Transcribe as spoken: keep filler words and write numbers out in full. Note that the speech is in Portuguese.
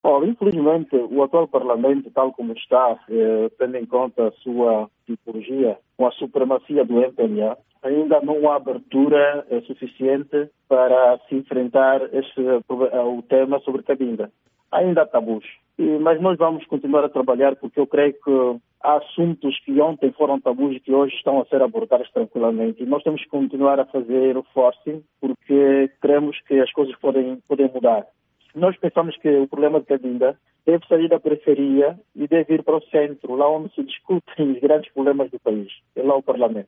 Bom, infelizmente, o atual Parlamento, tal como está, eh, tendo em conta a sua tipologia, com a supremacia do M P L A, ainda não há abertura eh, suficiente para se enfrentar este, eh, o tema sobre cabinda. Ainda há tabus. E, mas nós vamos continuar a trabalhar porque eu creio que há assuntos que ontem foram tabus e que hoje estão a ser abordados tranquilamente. E nós temos que continuar a fazer o forcing porque queremos que as coisas podem, podem mudar. Nós pensamos que o problema de cabinda deve sair da periferia e deve ir para o centro, lá onde se discutem os grandes problemas do país, é lá o Parlamento.